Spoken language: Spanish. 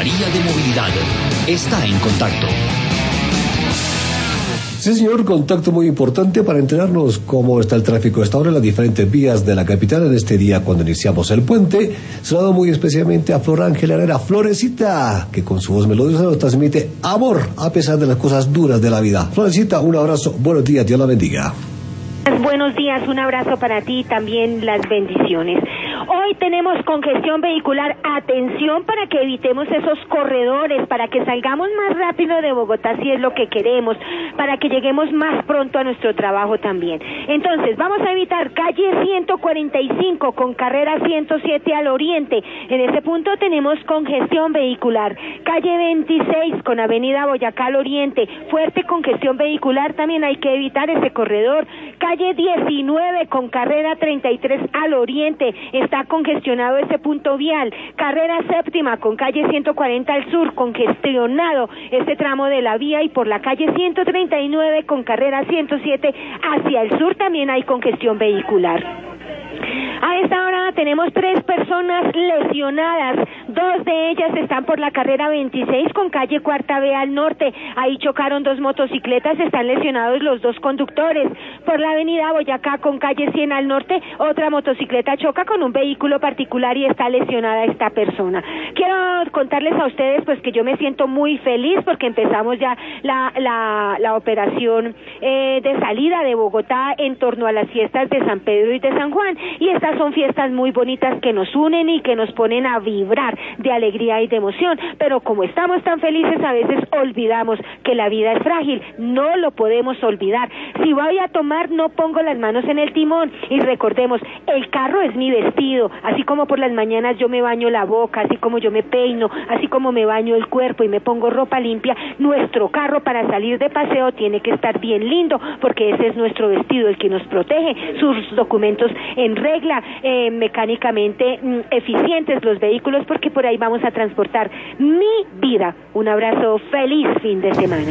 Secretaría de Movilidad está en contacto. Sí, señor, contacto muy importante para enterarnos cómo está el tráfico a esta hora en las diferentes vías de la capital en este día cuando iniciamos el puente. Saludado muy especialmente a Flor Ángela Herrera, Florecita, que con su voz melodiosa nos transmite amor a pesar de las cosas duras de la vida. Florecita, un abrazo, buenos días, Dios la bendiga. Buenos días, un abrazo para ti y también las bendiciones. Hoy tenemos congestión vehicular. Atención para que evitemos esos corredores, para que salgamos más rápido de Bogotá si es lo que queremos, para que lleguemos más pronto a nuestro trabajo también. Entonces, vamos a evitar calle 145 con carrera 107 al oriente. En ese punto tenemos congestión vehicular. Calle 26 con avenida Boyacá al oriente. Fuerte congestión vehicular, también hay que evitar ese corredor. Calle 19 con carrera 33 al oriente, está congestionado ese punto vial. Carrera séptima con calle 140 al sur, congestionado este tramo de la vía, y por la calle 139 con carrera 107 hacia el sur también hay congestión vehicular. A esta hora tenemos 3 personas lesionadas, 2 de ellas están por la carrera 26 con calle Cuarta B al norte, ahí chocaron 2 motocicletas, están lesionados los 2 conductores. Por la avenida Boyacá con calle 100 al norte, otra motocicleta choca con un vehículo particular y está lesionada esta persona. Quiero contarles a ustedes pues que yo me siento muy feliz porque empezamos ya la operación de salida de Bogotá en torno a las fiestas de San Pedro y de San Juan, y estas son fiestas muy bonitas que nos unen y que nos ponen a vibrar de alegría y de emoción, pero como estamos tan felices a veces olvidamos que la vida es frágil, no lo podemos olvidar. Si voy a tomar, no pongo las manos en el timón, y recordemos, el carro es mi vestido, así como por las mañanas yo me baño la boca, así como yo me peino, así como me baño el cuerpo y me pongo ropa limpia, nuestro carro para salir de paseo tiene que estar bien lindo, porque ese es nuestro vestido, el que nos protege, sus documentos en regla, mecánicamente eficientes los vehículos, porque por ahí vamos a transportar mi vida. Un abrazo, feliz fin de semana.